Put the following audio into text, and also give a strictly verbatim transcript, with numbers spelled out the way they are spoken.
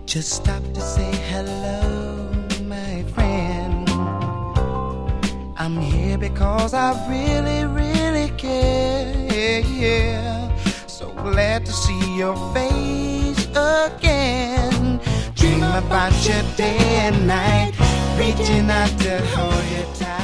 Just stop to say hello, my friend. I'm here because I really, really care. So glad to see your face again. Dream about you day and night, reaching out to hold you tight.